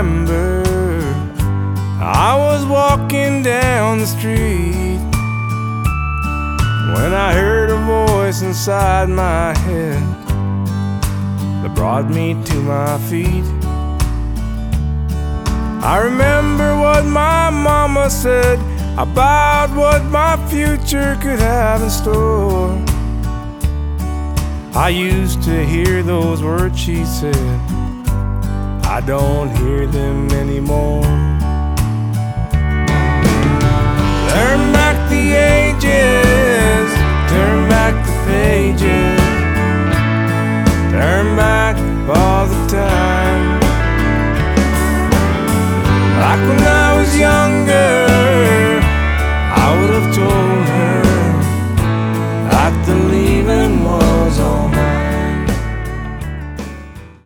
remember I was walking down the street when I heard a voice inside my head that brought me to my feet. I remember what my mama said about what my future could have in store. I used to hear those words she said, I don't hear them anymore. Turn back the ages, turn back the pages, turn back all the time. Like when I was young